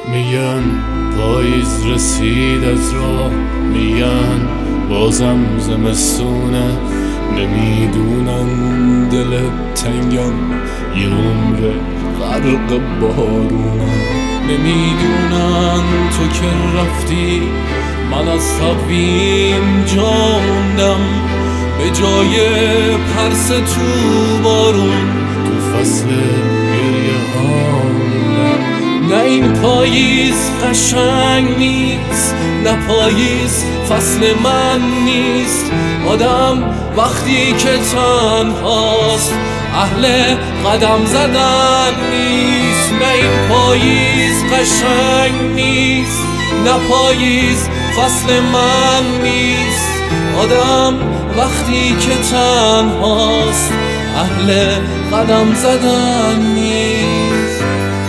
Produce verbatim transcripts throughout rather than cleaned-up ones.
میگن پاییز رسید از راه، میگن بازم زمستونه، نمیدونن دل تنگم یه عمر غرق بارونه، نمیدونن تو که رفتی من از تقویم جا موندم، به جای پرس تو بارون تو فصل گریه ها موندم. نه این پاییز قشنگ نیست، نه پاییز فصل من نیست، آدم وقتی که تنهاست اهل قدم زدن نیست. نه این پاییز قشنگ نیست، نه پاییز فصل من نیست، آدم وقتی که تنهاست اهل قدم زدن نیست.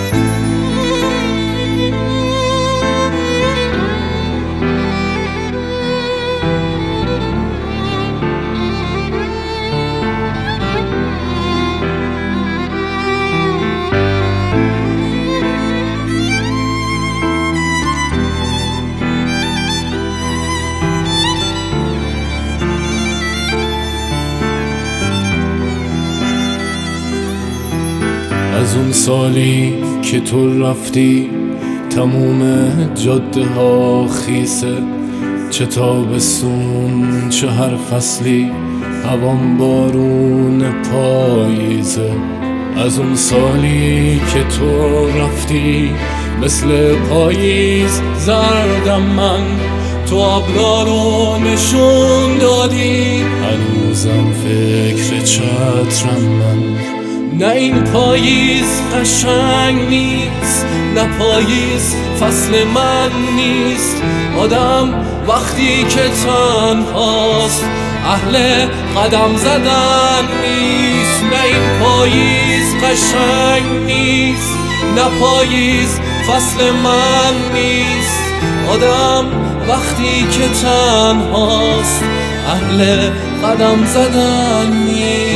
از اون سالی که تو رفتی تموم جاده ها خیسه، چه تابستون چه هر فصلی هوام بارون پاییزه. از اون سالی که تو رفتی مثل پاییز زردم من، تو ابرا رو نشون دادی هنوزم فکر چترم من. نه این پاییز قشنگ نیست، نه پاییز فصل من نیست، آدم وقتی که تنهاست اهل قدم زدن نیست. نه این پاییز قشنگ نیست، نه پاییز فصل من نیست، آدم وقتی که تنهاست اهل قدم زدن نیست.